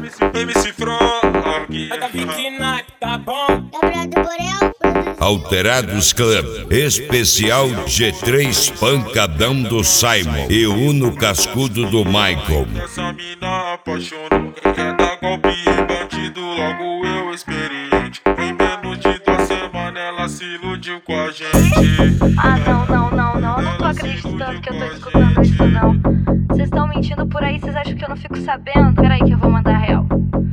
MC Frog. Tá bom? Alterados Club, especial G3 Pancadão do Simon e Uno Cascudo do Michael. Essa mina apaixonou, quer dar golpe em bandido, logo eu experiente. Em menos de 2 semanas ela se iludiu com a gente. Ah, não tô acreditando que eu tô escutando isso, não. Vocês estão mentindo por aí, vocês acham que eu não fico sabendo? Peraí que eu vou mandar real.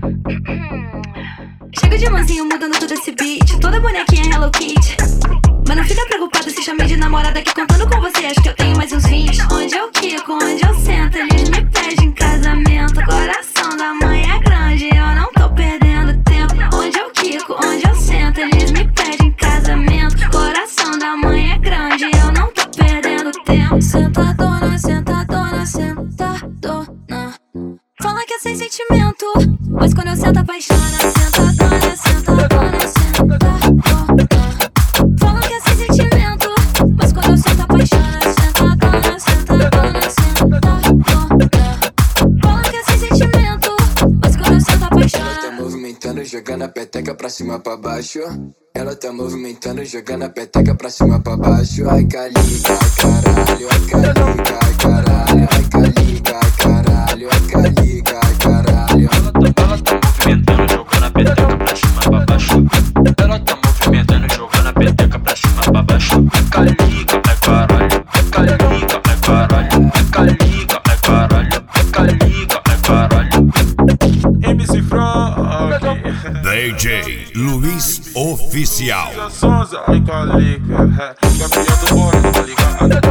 Chega de mansinho mudando todo esse beat, toda bonequinha Hello Kitty. Mas não fica preocupado se chamei de namorada, que contando com você acho que eu tenho mais uns 20. Onde eu quico, onde eu sento, eles me pedem casamento. Coração da mãe é grande, eu não tô perdendo tempo. Onde eu quico, onde eu sento, eles me pedem casamento. Coração da mãe é grande, eu não tô perdendo tempo. Sentadona, sentadona, sentadona. Fala que é sem sentimento, mas quando eu sento apaixona. Sentadona, sentadona, sentadona. Fala que é sem sentimento, mas quando eu sento apaixona. Sentadona, sentadona, sentadona. Fala que é sem sentimento, mas quando eu sento apaixona. Ela tá movimentando, jogando a peteca pra cima pra baixo. Ela tá movimentando, jogando a peteca pra cima pra baixo. Ai calica, ai caralho, ai calica, ai caralho, ai calica, ai caralho, ai calica, ai caralho. Ela tá movimentando, jogando a peteca pra cima pra baixo. Ela tá movimentando, jogando a peteca pra cima pra baixo. Ai calica, ai caralho, ai calica, ai caralho, ai calica, ai caralho, ai calica, ai caralho. MC Frog. DJ Luiz Oficial. Sonza, ai calica, campeão do bolo, tá ligado?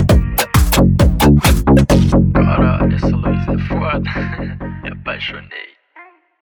Caralho, essa luz é foda. Me apaixonei.